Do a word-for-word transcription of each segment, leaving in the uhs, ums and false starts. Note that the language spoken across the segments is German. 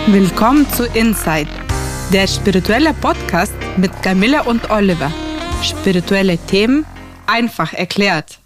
Willkommen zu Insight, der spirituelle Podcast mit Camilla und Oliver. Spirituelle Themen einfach erklärt.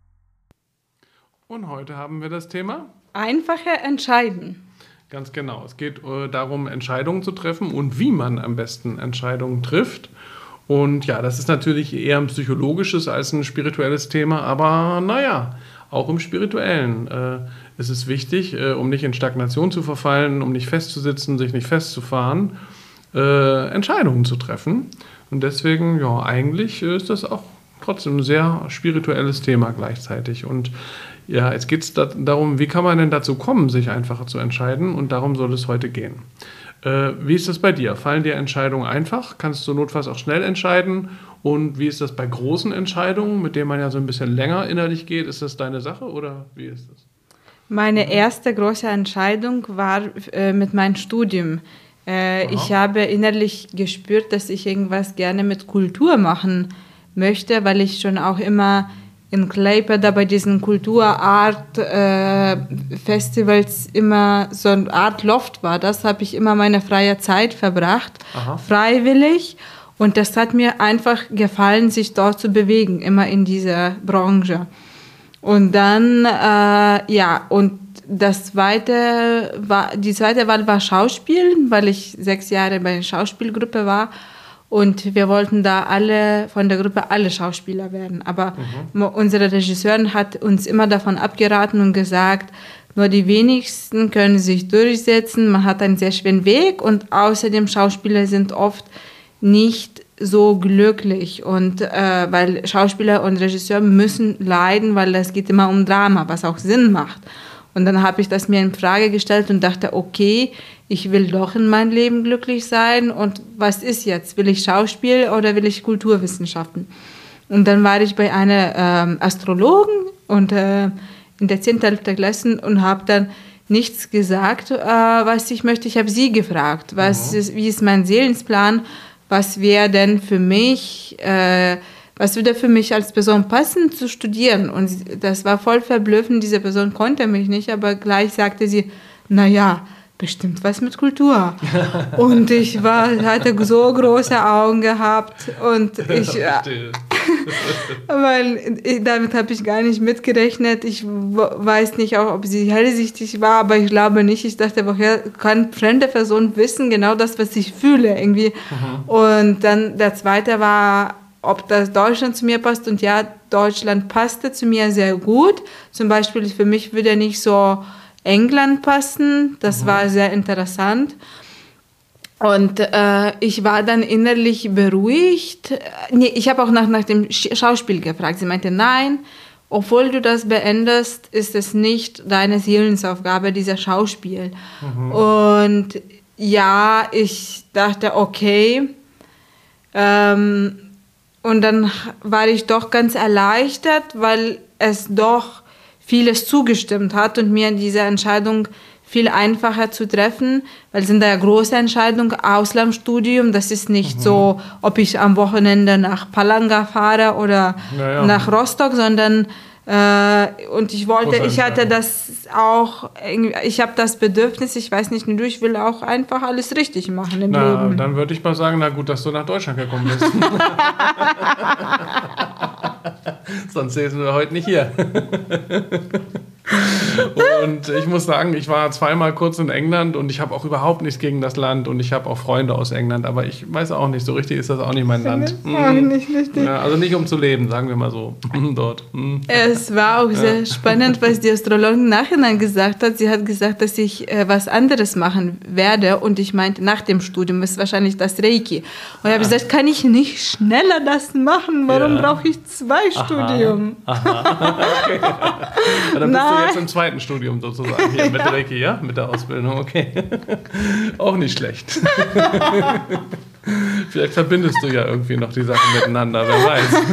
Und heute haben wir das Thema Einfache Entscheiden. Ganz genau. Es geht äh, darum, Entscheidungen zu treffen und wie man am besten Entscheidungen trifft. Und ja, das ist natürlich eher ein psychologisches als ein spirituelles Thema, aber naja, auch im Spirituellen äh, ist es wichtig, äh, um nicht in Stagnation zu verfallen, um nicht festzusitzen, sich nicht festzufahren, äh, Entscheidungen zu treffen. Und deswegen, ja, eigentlich ist das auch trotzdem ein sehr spirituelles Thema gleichzeitig. Und ja, jetzt geht es da, darum, wie kann man denn dazu kommen, sich einfacher zu entscheiden? Und darum soll es heute gehen. Äh, wie ist das bei dir? Fallen dir Entscheidungen einfach? Kannst du notfalls auch schnell entscheiden? Und wie ist das bei großen Entscheidungen, mit denen man ja so ein bisschen länger innerlich geht? Ist das deine Sache oder wie ist das? Meine erste große Entscheidung war äh, mit meinem Studium. Äh, ich habe innerlich gespürt, dass ich irgendwas gerne mit Kultur machen möchte, weil ich schon auch immer in Klaipėda bei diesen Kulturart-Festivals äh, immer so eine Art Loft war. Das habe ich immer meine freie Zeit verbracht, Aha. freiwillig. Und das hat mir einfach gefallen, sich dort zu bewegen, immer in dieser Branche. Und dann, äh, ja, und das zweite war, die zweite Wahl war Schauspiel, weil ich sechs Jahre bei einer Schauspielgruppe war. Und wir wollten da alle, von der Gruppe alle Schauspieler werden. Aber mhm. unsere Regisseurin hat uns immer davon abgeraten und gesagt, nur die wenigsten können sich durchsetzen. Man hat einen sehr schweren Weg und außerdem Schauspieler sind oft nicht so glücklich. Und äh, weil Schauspieler und Regisseur müssen leiden, weil es geht immer um Drama, was auch Sinn macht. Und dann habe ich das mir in Frage gestellt und dachte, okay, ich will doch in meinem Leben glücklich sein. Und was ist jetzt? Will ich Schauspiel oder will ich Kulturwissenschaften? Und dann war ich bei einer ähm, Astrologen und äh, in der zehnten, elften Klasse und habe dann nichts gesagt, äh, was ich möchte. Ich habe sie gefragt, was mhm. ist, wie ist mein Seelensplan? Was wäre denn für mich... Äh, Was würde für mich als Person passen, zu studieren? Und das war voll verblüffend. Diese Person konnte mich nicht, aber gleich sagte sie, naja, bestimmt was mit Kultur. Und ich war, hatte so große Augen gehabt. Und ich, weil ich, damit habe ich gar nicht mitgerechnet. Ich weiß nicht auch, ob sie hellsichtig war, aber ich glaube nicht. Ich dachte, woher kann fremde Person wissen, genau das, was ich fühle irgendwie. Mhm. Und dann der zweite war, ob das Deutschland zu mir passt. Und ja, Deutschland passte zu mir sehr gut. Zum Beispiel für mich würde nicht so England passen. Das mhm. war sehr interessant. Und äh, ich war dann innerlich beruhigt. Nee, ich habe auch nach, nach dem Schauspiel gefragt. Sie meinte, nein, obwohl du das beendest, ist es nicht deine Seelensaufgabe, dieser Schauspiel. Mhm. Und ja, ich dachte, okay, ähm, und dann war ich doch ganz erleichtert, weil es doch vieles zugestimmt hat und mir diese Entscheidung viel einfacher zu treffen, weil es sind da ja große Entscheidungen, Auslandsstudium, das ist nicht mhm. so, ob ich am Wochenende nach Palanga fahre oder naja. nach Rostock, sondern äh, und ich wollte, ich hatte das auch, ich habe das Bedürfnis, ich weiß nicht, du, ich will auch einfach alles richtig machen im na, Leben. Dann würde ich mal sagen, na gut, dass du nach Deutschland gekommen bist. Sonst säßen wir heute nicht hier. Und ich muss sagen, ich war zweimal kurz in England und ich habe auch überhaupt nichts gegen das Land und ich habe auch Freunde aus England, aber ich weiß auch nicht, so richtig ist das auch nicht mein Land. Auch nicht richtig. Ja, also nicht um zu leben, sagen wir mal so, dort. Es war auch sehr ja. spannend, was die Astrologin nachhinein gesagt hat. Sie hat gesagt, dass ich äh, was anderes machen werde und ich meinte, nach dem Studium ist wahrscheinlich das Reiki. Und ich habe gesagt, kann ich nicht schneller das machen? Warum ja. brauche ich zwei Aha. Studium? Aha. Okay. Ja, dann bist du jetzt im zweiten Studium sozusagen hier mit ja. Reiki, ja? Mit der Ausbildung, okay. Auch nicht schlecht. Vielleicht verbindest du ja irgendwie noch die Sachen miteinander, wer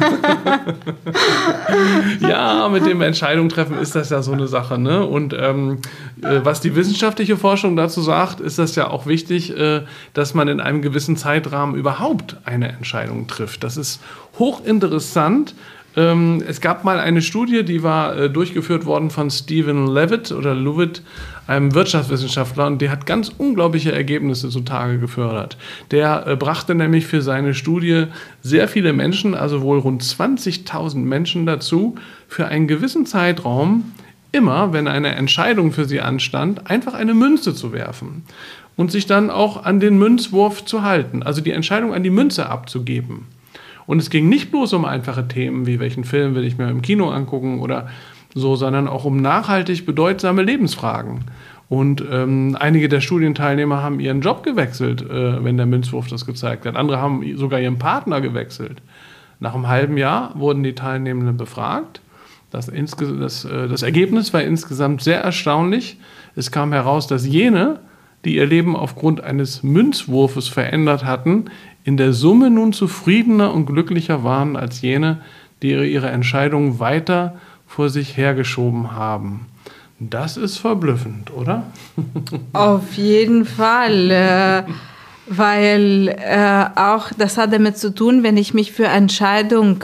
weiß. Ja, mit dem Entscheidung treffen ist das ja so eine Sache, ne? Und ähm, was die wissenschaftliche Forschung dazu sagt, ist das ja auch wichtig, äh, dass man in einem gewissen Zeitrahmen überhaupt eine Entscheidung trifft. Das ist hochinteressant, Ähm, es gab mal eine Studie, die war äh, durchgeführt worden von Stephen Levitt oder Levitt, einem Wirtschaftswissenschaftler, und der hat ganz unglaubliche Ergebnisse zutage gefördert. Der äh, brachte nämlich für seine Studie sehr viele Menschen, also wohl rund zwanzigtausend Menschen dazu, für einen gewissen Zeitraum immer, wenn eine Entscheidung für sie anstand, einfach eine Münze zu werfen und sich dann auch an den Münzwurf zu halten, also die Entscheidung an die Münze abzugeben. Und es ging nicht bloß um einfache Themen, wie welchen Film will ich mir im Kino angucken oder so, sondern auch um nachhaltig bedeutsame Lebensfragen. Und ähm, einige der Studienteilnehmer haben ihren Job gewechselt, äh, wenn der Münzwurf das gezeigt hat. Andere haben sogar ihren Partner gewechselt. Nach einem halben Jahr wurden die Teilnehmenden befragt. Das, insge- das, äh, das Ergebnis war insgesamt sehr erstaunlich. Es kam heraus, dass jene, die ihr Leben aufgrund eines Münzwurfes verändert hatten, in der Summe nun zufriedener und glücklicher waren als jene, die ihre Entscheidungen weiter vor sich hergeschoben haben. Das ist verblüffend, oder? Auf jeden Fall, äh, weil äh, auch das hat damit zu tun, wenn ich mich für Entscheidung,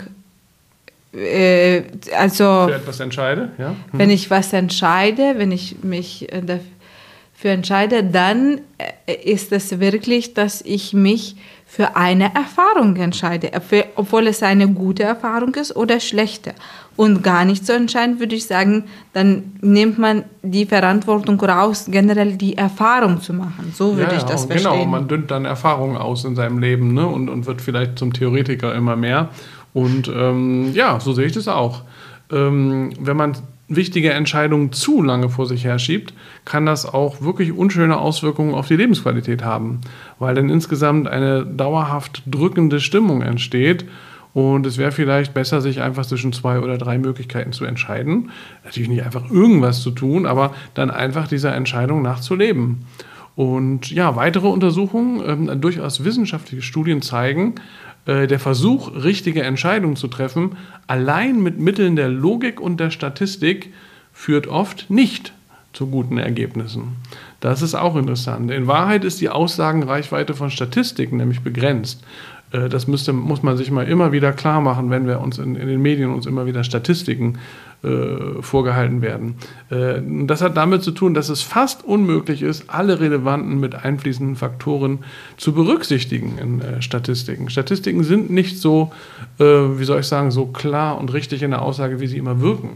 äh, also für etwas entscheide, ja? Hm. Wenn ich was entscheide, wenn ich mich äh, dafür entscheide, dann äh, ist es wirklich, dass ich mich für eine Erfahrung entscheide, obwohl es eine gute Erfahrung ist oder schlechte. Und gar nicht zu entscheiden, würde ich sagen, dann nimmt man die Verantwortung raus, generell die Erfahrung zu machen. So würde ja, ich das ja, verstehen. Genau, man dünnt dann Erfahrungen aus in seinem Leben, ne? und, und wird vielleicht zum Theoretiker immer mehr. Und ähm, ja, so sehe ich das auch. Ähm, wenn man wichtige Entscheidungen zu lange vor sich herschiebt, kann das auch wirklich unschöne Auswirkungen auf die Lebensqualität haben, weil dann insgesamt eine dauerhaft drückende Stimmung entsteht und es wäre vielleicht besser, sich einfach zwischen zwei oder drei Möglichkeiten zu entscheiden. Natürlich nicht einfach irgendwas zu tun, aber dann einfach dieser Entscheidung nachzuleben. Und ja, weitere Untersuchungen, äh, durchaus wissenschaftliche Studien zeigen, der Versuch, richtige Entscheidungen zu treffen, allein mit Mitteln der Logik und der Statistik, führt oft nicht zu guten Ergebnissen. Das ist auch interessant. In Wahrheit ist die Aussagenreichweite von Statistiken nämlich begrenzt. Das müsste, muss man sich mal immer wieder klar machen, wenn wir uns in, in den Medien uns immer wieder Statistiken äh, vorgehalten werden. Äh, das hat damit zu tun, dass es fast unmöglich ist, alle relevanten mit einfließenden Faktoren zu berücksichtigen in äh, Statistiken. Statistiken sind nicht so, äh, wie soll ich sagen, so klar und richtig in der Aussage, wie sie immer wirken.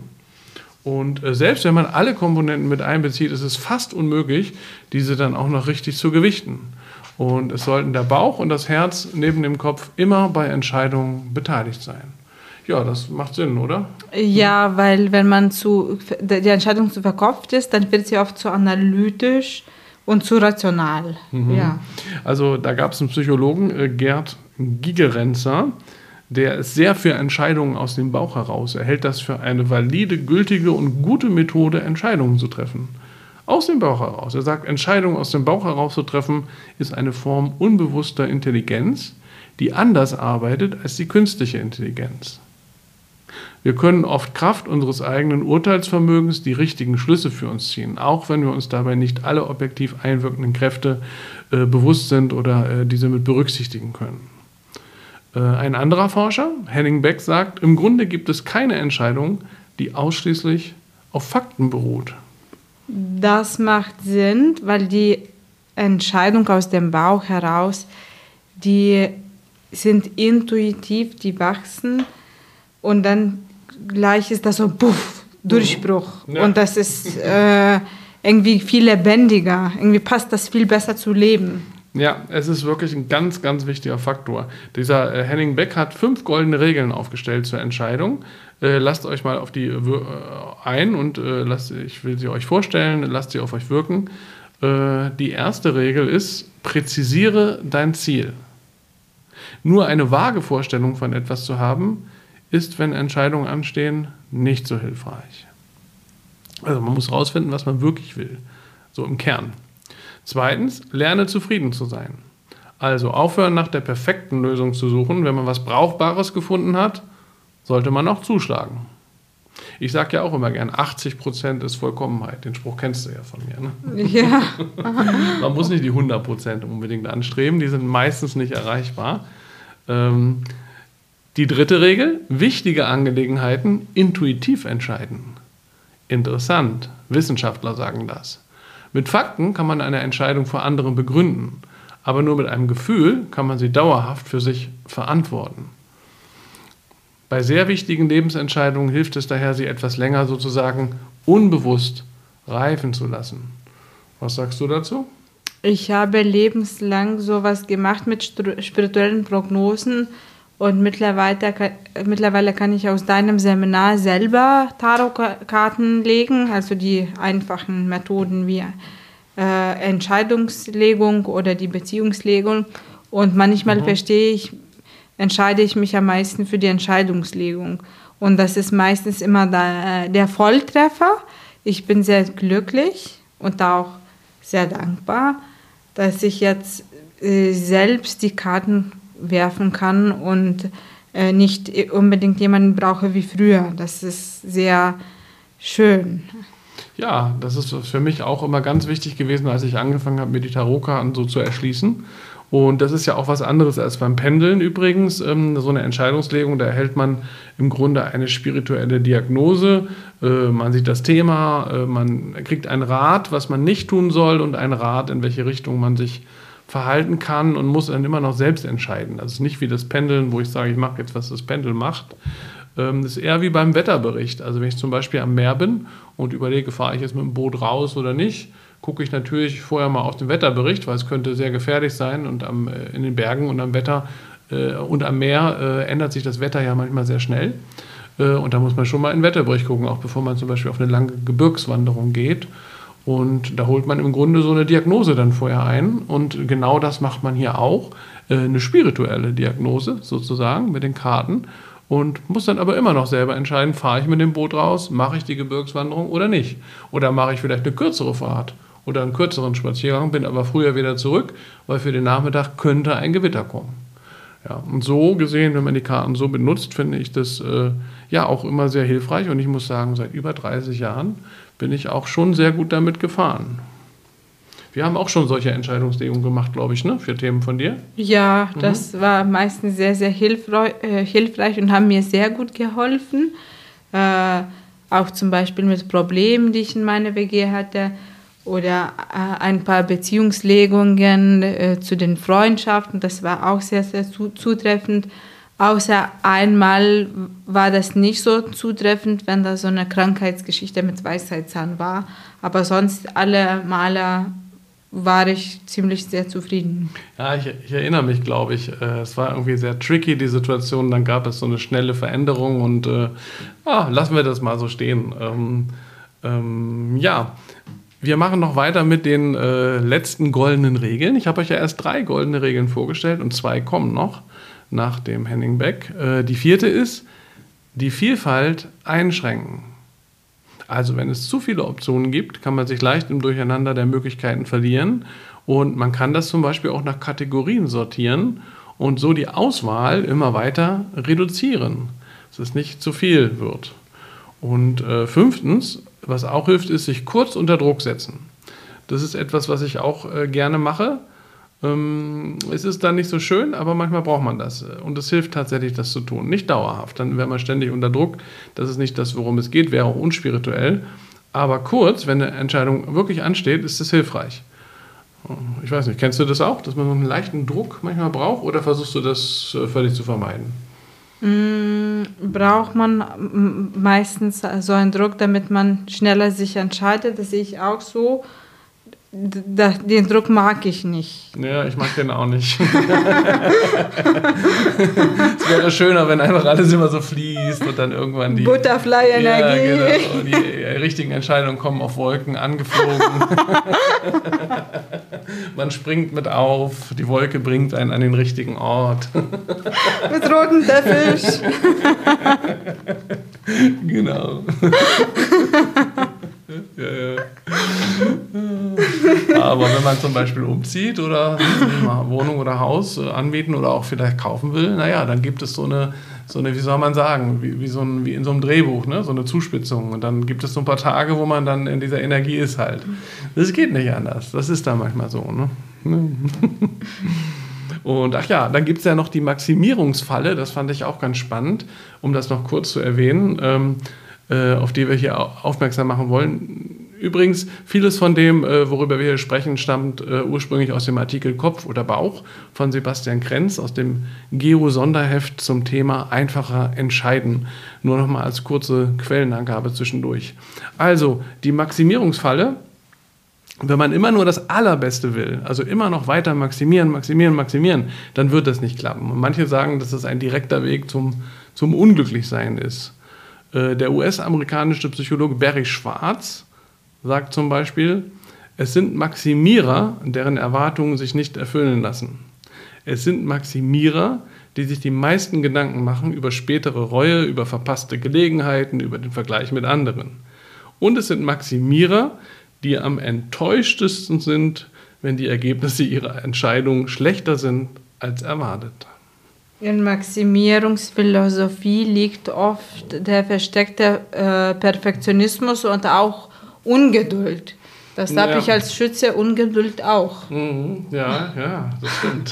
Und äh, selbst wenn man alle Komponenten mit einbezieht, ist es fast unmöglich, diese dann auch noch richtig zu gewichten. Und es sollten der Bauch und das Herz neben dem Kopf immer bei Entscheidungen beteiligt sein. Ja, das macht Sinn, oder? Ja, weil wenn man zu, die Entscheidung zu verkopft ist, dann wird sie oft zu analytisch und zu rational. Mhm. Ja. Also da gab es einen Psychologen, äh, Gerd Gigerenzer, der ist sehr für Entscheidungen aus dem Bauch heraus. Er hält das für eine valide, gültige und gute Methode, Entscheidungen zu treffen. Aus dem Bauch heraus. Er sagt, Entscheidungen aus dem Bauch heraus zu treffen, ist eine Form unbewusster Intelligenz, die anders arbeitet als die künstliche Intelligenz. Wir können oft Kraft unseres eigenen Urteilsvermögens die richtigen Schlüsse für uns ziehen, auch wenn wir uns dabei nicht alle objektiv einwirkenden Kräfte äh, bewusst sind oder äh, diese mit berücksichtigen können. Äh, ein anderer Forscher, Henning Beck, sagt, im Grunde gibt es keine Entscheidung, die ausschließlich auf Fakten beruht. Das macht Sinn, weil die Entscheidung aus dem Bauch heraus, die sind intuitiv, die wachsen und dann gleich ist das so puff, Durchbruch. Ja. Und das ist äh, irgendwie viel lebendiger, irgendwie passt das viel besser zu Leben. Ja, es ist wirklich ein ganz, ganz wichtiger Faktor. Dieser äh, Henning Beck hat fünf goldene Regeln aufgestellt zur Entscheidung. Äh, lasst euch mal auf die äh, ein und äh, lasst, ich will sie euch vorstellen, lasst sie auf euch wirken. Äh, die erste Regel ist, präzisiere dein Ziel. Nur eine vage Vorstellung von etwas zu haben, ist, wenn Entscheidungen anstehen, nicht so hilfreich. Also man muss herausfinden, was man wirklich will, so im Kern. Zweitens, lerne zufrieden zu sein. Also aufhören, nach der perfekten Lösung zu suchen. Wenn man was Brauchbares gefunden hat, sollte man auch zuschlagen. Ich sage ja auch immer gern, achtzig Prozent ist Vollkommenheit. Den Spruch kennst du ja von mir. Ne? Ja. Man muss nicht die hundert Prozent unbedingt anstreben, die sind meistens nicht erreichbar. Ähm, Die dritte Regel, wichtige Angelegenheiten intuitiv entscheiden. Interessant, Wissenschaftler sagen das. Mit Fakten kann man eine Entscheidung vor anderen begründen, aber nur mit einem Gefühl kann man sie dauerhaft für sich verantworten. Bei sehr wichtigen Lebensentscheidungen hilft es daher, sie etwas länger sozusagen unbewusst reifen zu lassen. Was sagst du dazu? Ich habe lebenslang sowas gemacht mit spirituellen Prognosen und mittlerweile, mittlerweile kann ich aus deinem Seminar selber Tarotkarten legen, also die einfachen Methoden wie äh, Entscheidungslegung oder die Beziehungslegung. Und manchmal mhm. verstehe ich, entscheide ich mich am meisten für die Entscheidungslegung. Und das ist meistens immer der, der Volltreffer. Ich bin sehr glücklich und auch sehr dankbar, dass ich jetzt äh, selbst die Karten werfen kann und äh, nicht unbedingt jemanden brauche wie früher. Das ist sehr schön. Ja, das ist für mich auch immer ganz wichtig gewesen, als ich angefangen habe, mir die Tarotkarten so zu erschließen. Und das ist ja auch was anderes als beim Pendeln übrigens. Ähm, so eine Entscheidungslegung, da erhält man im Grunde eine spirituelle Diagnose. Äh, man sieht das Thema, äh, man kriegt einen Rat, was man nicht tun soll und einen Rat, in welche Richtung man sich verhalten kann und muss dann immer noch selbst entscheiden. Das ist nicht wie das Pendeln, wo ich sage, ich mache jetzt, was das Pendel macht. Ähm, das ist eher wie beim Wetterbericht. Also wenn ich zum Beispiel am Meer bin und überlege, fahre ich jetzt mit dem Boot raus oder nicht, gucke ich natürlich vorher mal auf den Wetterbericht, weil es könnte sehr gefährlich sein und am, in den Bergen und am Wetter äh, und am Meer äh, ändert sich das Wetter ja manchmal sehr schnell. Äh, und da muss man schon mal in den Wetterbericht gucken, auch bevor man zum Beispiel auf eine lange Gebirgswanderung geht. Und da holt man im Grunde so eine Diagnose dann vorher ein. Und genau das macht man hier auch, äh, eine spirituelle Diagnose sozusagen mit den Karten. Und muss dann aber immer noch selber entscheiden, fahre ich mit dem Boot raus, mache ich die Gebirgswanderung oder nicht. Oder mache ich vielleicht eine kürzere Fahrt oder einen kürzeren Spaziergang, bin aber früher wieder zurück, weil für den Nachmittag könnte ein Gewitter kommen. Ja, und so gesehen, wenn man die Karten so benutzt, finde ich das äh, ja auch immer sehr hilfreich. Und ich muss sagen, seit über dreißig Jahren bin ich auch schon sehr gut damit gefahren. Wir haben auch schon solche Entscheidungslegungen gemacht, glaube ich, ne, für Themen von dir. Ja, mhm. das war meistens sehr, sehr hilfreich, äh, hilfreich und haben mir sehr gut geholfen. Äh, auch zum Beispiel mit Problemen, die ich in meiner W G hatte. Oder äh, ein paar Beziehungslegungen äh, zu den Freundschaften. Das war auch sehr, sehr zu, zutreffend. Außer einmal war das nicht so zutreffend, wenn da so eine Krankheitsgeschichte mit Weisheitszahn war. Aber sonst alle Male war ich ziemlich sehr zufrieden. Ja, ich, ich erinnere mich, glaube ich, äh, es war irgendwie sehr tricky, die Situation. Dann gab es so eine schnelle Veränderung und äh, ah, lassen wir das mal so stehen. Ähm, ähm, ja, wir machen noch weiter mit den äh, letzten goldenen Regeln. Ich habe euch ja erst drei goldene Regeln vorgestellt und zwei kommen noch nach dem Henning Beck. Äh, die vierte ist, die Vielfalt einschränken. Also wenn es zu viele Optionen gibt, kann man sich leicht im Durcheinander der Möglichkeiten verlieren. Und man kann das zum Beispiel auch nach Kategorien sortieren und so die Auswahl immer weiter reduzieren, dass es nicht zu viel wird. Und äh, fünftens, was auch hilft, ist sich kurz unter Druck setzen. Das ist etwas, was ich auch äh, gerne mache. Ähm, es ist dann nicht so schön, aber manchmal braucht man das. Und es hilft tatsächlich, das zu tun. Nicht dauerhaft, dann wäre man ständig unter Druck. Das ist nicht das, worum es geht, wäre auch unspirituell. Aber kurz, wenn eine Entscheidung wirklich ansteht, ist es hilfreich. Ich weiß nicht, kennst du das auch, dass man so einen leichten Druck manchmal braucht oder versuchst du das äh, völlig zu vermeiden? Mm, braucht man meistens so einen Druck, damit man schneller sich entscheidet. Das sehe ich auch so. Da, den Druck mag ich nicht. Ja, ich mag den auch nicht. Es wäre schöner, wenn einfach alles immer so fließt und dann irgendwann die Butterfly-Energie. Ja, genau, die richtigen Entscheidungen kommen auf Wolken angeflogen. Man springt mit auf, die Wolke bringt einen an den richtigen Ort. Mit rotem Teppich. Genau. Ja, ja. Aber wenn man zum Beispiel umzieht oder eine Wohnung oder Haus anbieten oder auch vielleicht kaufen will, naja, dann gibt es so eine, so eine, wie soll man sagen, wie, wie, so ein, wie in so einem Drehbuch, ne? So eine Zuspitzung. Und dann gibt es so ein paar Tage, wo man dann in dieser Energie ist halt. Das geht nicht anders. Das ist da manchmal so, ne? Und ach ja, dann gibt es ja noch die Maximierungsfalle, das fand ich auch ganz spannend, um das noch kurz zu erwähnen, ähm, äh, auf die wir hier aufmerksam machen wollen. Übrigens, vieles von dem, äh, worüber wir hier sprechen, stammt äh, ursprünglich aus dem Artikel Kopf oder Bauch von Sebastian Krenz aus dem Geo-Sonderheft zum Thema einfacher entscheiden. Nur noch mal als kurze Quellenangabe zwischendurch. Also, die Maximierungsfalle, wenn man immer nur das Allerbeste will, also immer noch weiter maximieren, maximieren, maximieren, dann wird das nicht klappen. Und manche sagen, dass das ein direkter Weg zum, zum Unglücklichsein ist. Äh, der U S-amerikanische Psychologe Barry Schwartz sagt zum Beispiel, es sind Maximierer, deren Erwartungen sich nicht erfüllen lassen. Es sind Maximierer, die sich die meisten Gedanken machen über spätere Reue, über verpasste Gelegenheiten, über den Vergleich mit anderen. Und es sind Maximierer, die am enttäuschtesten sind, wenn die Ergebnisse ihrer Entscheidungen schlechter sind als erwartet. In Maximierungsphilosophie liegt oft der versteckte äh, Perfektionismus und auch Ungeduld. Das habe ja. ich als Schütze Ungeduld auch. Mhm, ja, ja, das stimmt.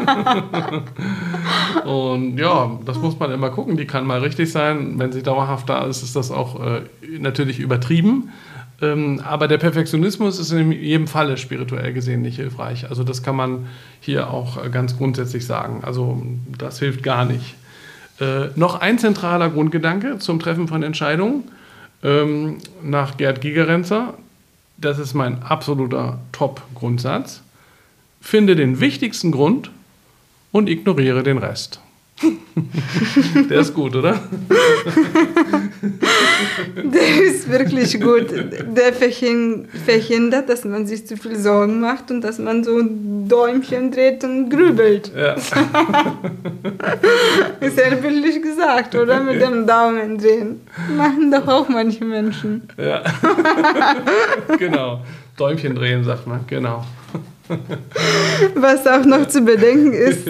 Und ja, das muss man immer gucken. Die kann mal richtig sein. Wenn sie dauerhaft da ist, ist das auch äh, natürlich übertrieben. Ähm, aber der Perfektionismus ist in jedem Falle spirituell gesehen nicht hilfreich. Also das kann man hier auch äh, ganz grundsätzlich sagen. Also das hilft gar nicht. Äh, noch ein zentraler Grundgedanke zum Treffen von Entscheidungen. Ähm, nach Gerd Gigerenzer, das ist mein absoluter Top-Grundsatz, finde den wichtigsten Grund und ignoriere den Rest. Der ist gut, oder? Der ist wirklich gut. Der verhindert, dass man sich zu viel Sorgen macht und dass man so ein Däumchen dreht und grübelt. Ja. Ist ja bildlich gesagt, oder? Mit dem Daumen drehen. Machen doch auch manche Menschen. Ja. Genau. Däumchen drehen, sagt man. Genau. Was auch noch zu bedenken ist,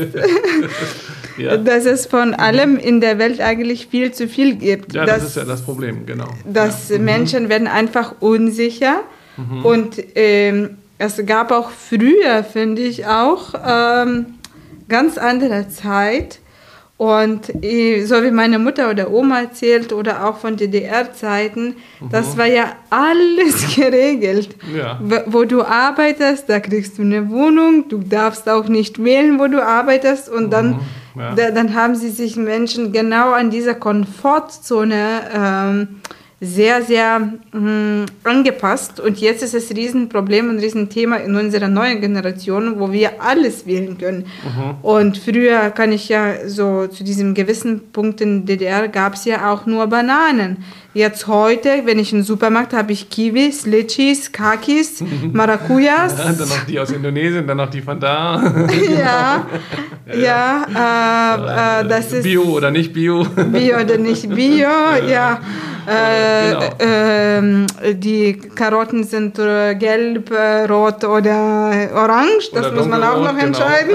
ja. dass es von allem in der Welt eigentlich viel zu viel gibt. Ja, das ist ja das Problem, genau. Dass ja. Menschen mhm. werden einfach unsicher mhm. und ähm, es gab auch früher, finde ich auch, ähm, ganz andere Zeit. Und so wie meine Mutter oder Oma erzählt oder auch von D D R-Zeiten, mhm. das war ja alles geregelt. Ja. Wo du arbeitest, da kriegst du eine Wohnung, du darfst auch nicht wählen, wo du arbeitest. Und dann, mhm. ja. da, dann haben sie sich Menschen genau an dieser Komfortzone ähm, sehr, sehr mh, angepasst. Und jetzt ist es ein Riesenproblem und ein Riesenthema in unserer neuen Generation, wo wir alles wählen können. Mhm. Und früher kann ich ja so zu diesem gewissen Punkt in D D R gab es ja auch nur Bananen. Jetzt heute, wenn ich im Supermarkt habe, ich Kiwis, Litchis, Kakis, Maracujas. Ja, dann noch die aus Indonesien, dann noch die von da. ja, ja, ja äh, äh, das ist... Bio oder nicht Bio. Bio oder nicht Bio, ja. ja. Äh, genau. äh, die Karotten sind äh, gelb, äh, rot oder orange, das oder muss man auch noch genau. entscheiden.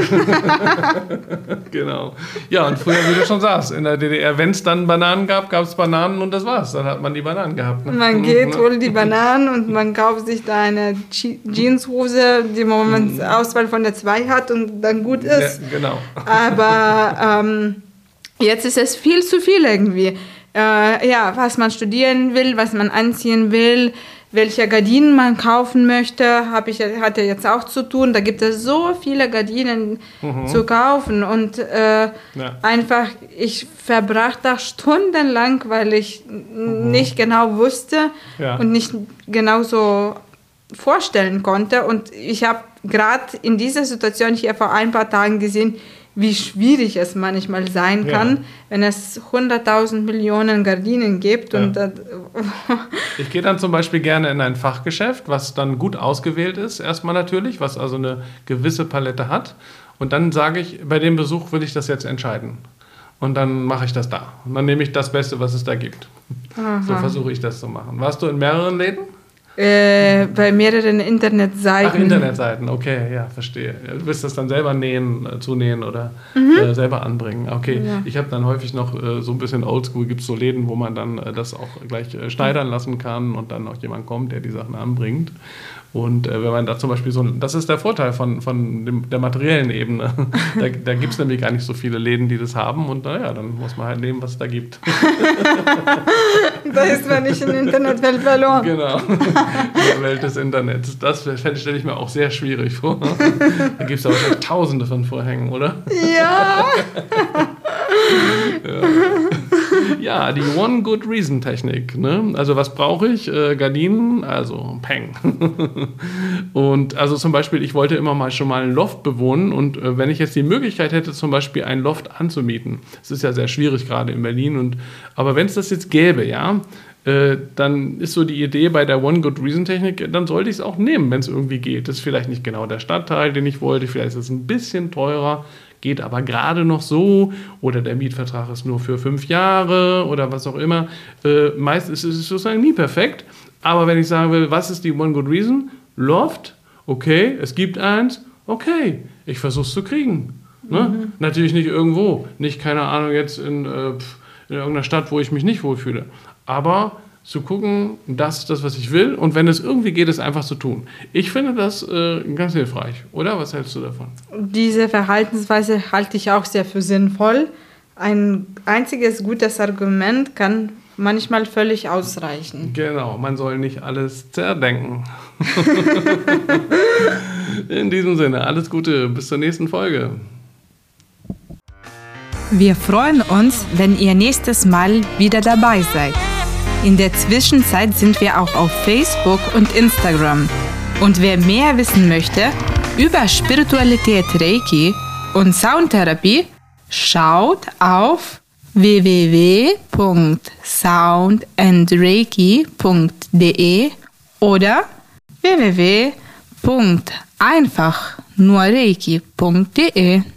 Genau. Ja, und früher, wie du schon sagst, in der D D R, wenn es dann Bananen gab, gab es Bananen und das war's. Dann hat man die Bananen gehabt. Ne? Man geht, holt die Bananen und man kauft sich da eine Jeanshose, die man mhm. Auswahl von der zwei hat und dann gut ist. Ja, genau. Aber ähm, jetzt ist es viel zu viel irgendwie. Äh, ja, was man studieren will, was man anziehen will, welche Gardinen man kaufen möchte, hab ich, hat er jetzt auch zu tun. Da gibt es so viele Gardinen mhm. zu kaufen und äh, ja. einfach, ich verbrachte da stundenlang, weil ich mhm. nicht genau wusste ja. und nicht genau so vorstellen konnte. Und ich habe gerade in dieser Situation hier vor ein paar Tagen gesehen, wie schwierig es manchmal sein kann, ja. wenn es hunderttausend Millionen Gardinen gibt. Ja. Und ich gehe dann zum Beispiel gerne in ein Fachgeschäft, was dann gut ausgewählt ist, erstmal natürlich, was also eine gewisse Palette hat. Und dann sage ich, bei dem Besuch will ich das jetzt entscheiden. Und dann mache ich das da. Und dann nehme ich das Beste, was es da gibt. Aha. So versuche ich das zu machen. Warst du in mehreren Läden? Äh, bei mehreren Internetseiten. Ach, Internetseiten, okay, ja, verstehe. Du willst das dann selber nähen, äh, zunähen oder Mhm. äh, selber anbringen. Okay, Ja. ich habe dann häufig noch äh, so ein bisschen oldschool, gibt es so Läden, wo man dann äh, das auch gleich äh, schneidern lassen kann und dann noch jemand kommt, der die Sachen anbringt. Und äh, wenn man da zum Beispiel so, das ist der Vorteil von, von dem, der materiellen Ebene. Da, da gibt es nämlich gar nicht so viele Läden, die das haben und naja, dann muss man halt nehmen, was es da gibt. Da ist man nicht in der Internetwelt verloren. Genau, in der Welt des Internets. Das stelle ich mir auch sehr schwierig vor. Da gibt es auch schon tausende von Vorhängen, oder? Ja. Ja, die One Good Reason Technik. Ne? Also was brauche ich? Äh, Gardinen, also Peng. Und also zum Beispiel, ich wollte immer mal schon mal ein Loft bewohnen und äh, wenn ich jetzt die Möglichkeit hätte, zum Beispiel ein Loft anzumieten, das ist ja sehr schwierig gerade in Berlin, und aber wenn es das jetzt gäbe, ja, äh, dann ist so die Idee bei der One Good Reason Technik, dann sollte ich es auch nehmen, wenn es irgendwie geht. Das ist vielleicht nicht genau der Stadtteil, den ich wollte, vielleicht ist es ein bisschen teurer, geht aber gerade noch so, oder der Mietvertrag ist nur für fünf Jahre oder was auch immer. Äh, meist ist es sozusagen nie perfekt, aber wenn ich sagen will, was ist die One Good Reason? Loft, okay, es gibt eins, okay, ich versuche es zu kriegen. Ne? Mhm. Natürlich nicht irgendwo, nicht, keine Ahnung, jetzt in, äh, in irgendeiner Stadt, wo ich mich nicht wohlfühle, aber zu gucken, das ist das, was ich will, und wenn es irgendwie geht, es einfach zu tun. Ich finde das äh, ganz hilfreich, oder? Was hältst du davon? Diese Verhaltensweise halte ich auch sehr für sinnvoll. Ein einziges gutes Argument kann manchmal völlig ausreichen. Genau, man soll nicht alles zerdenken. In diesem Sinne, alles Gute, bis zur nächsten Folge. Wir freuen uns, wenn ihr nächstes Mal wieder dabei seid. In der Zwischenzeit sind wir auch auf Facebook und Instagram. Und wer mehr wissen möchte über Spiritualität, Reiki und Soundtherapie, schaut auf w w w punkt sound and reiki punkt d e oder w w w punkt einfach nur reiki punkt d e.